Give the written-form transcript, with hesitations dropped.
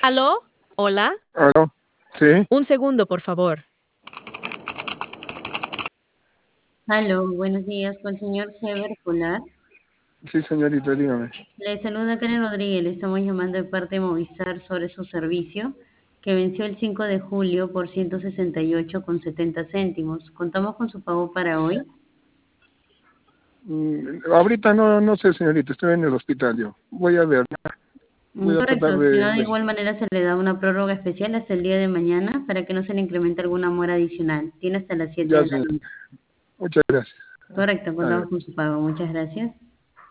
¿Aló? ¿Hola? ¿Aló? Sí, Un segundo, por favor. Aló, buenos días, con el señor Heber Polar. sí, señorita, dígame. Le saluda Karen Rodríguez, le estamos llamando de parte de Movistar sobre su servicio, que venció el 5 de julio por 168,70 céntimos. ¿Contamos con su pago para hoy? Ahorita no sé, señorita, estoy en el hospital yo. Voy a ver, voy a tratar Correcto, si no, de de ver. igual manera se le da una prórroga especial hasta el día de mañana para que no se le incremente alguna mora adicional. Tiene hasta las 7 Ya, de la señorita. noche. Muchas gracias. Correcto, Adiós. contamos con su pago. Muchas gracias.